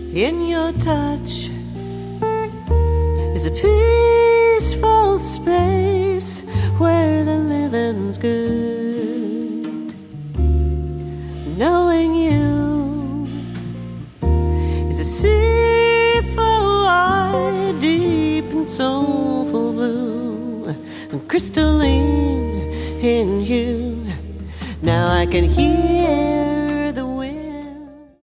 in your touch is a peaceful space where the living's good. Knowing you is a sea for wide, deep and soulful blue, and crystalline in you. Now I can hear